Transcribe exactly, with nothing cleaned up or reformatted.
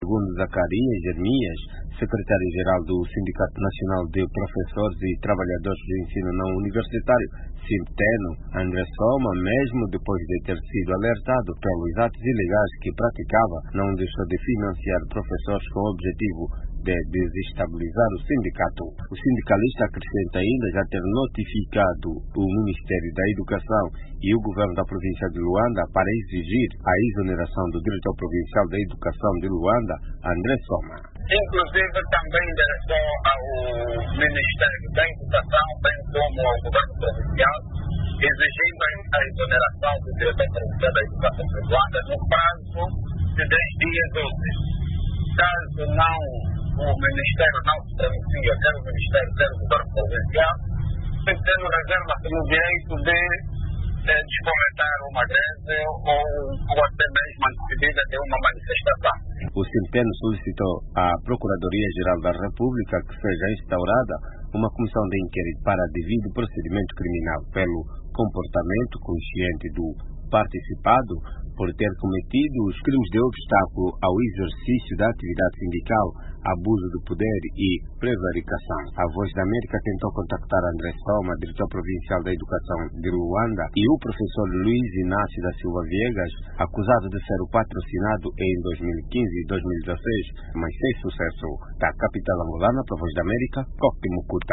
Segundo Zacarias Jeremias, secretário-geral do Sindicato Nacional de Professores e Trabalhadores do Ensino Não Universitário, SINPTENO, André Soma, mesmo depois de ter sido alertado pelos atos ilegais que praticava, não deixou de financiar professores com o objetivo de desestabilizar o sindicato. O sindicalista acrescenta ainda já ter notificado o Ministério da Educação e o governo da província de Luanda para exigir a exoneração do diretor provincial da Educação de Luanda, André Soma. Inclusive também em direção ao Ministério da Educação, bem como ao governo provincial, exigindo a exoneração do diretor provincial da Educação de Luanda no prazo de dez dias úteis. Caso não o Ministério não se pronuncia, quer o Ministério, quer o governo provincial, tendo reserva-se no direito de eh, desfomentar uma greve ou, ou até mesmo a despedida de uma manifestação. O SINPTENO solicitou à Procuradoria-Geral da República que seja instaurada uma comissão de inquérito para devido procedimento criminal pelo comportamento consciente do participado por ter cometido os crimes de obstáculo ao exercício da atividade sindical, abuso do poder e prevaricação. A Voz da América tentou contactar André Soma, diretor provincial da Educação de Luanda, e o professor Luiz Inácio da Silva Viegas, acusado de ser o patrocinado em dois mil e quinze e dois mil e dezesseis, mas sem sucesso. Da capital angolana, para a Voz da América, Coque Mucuta.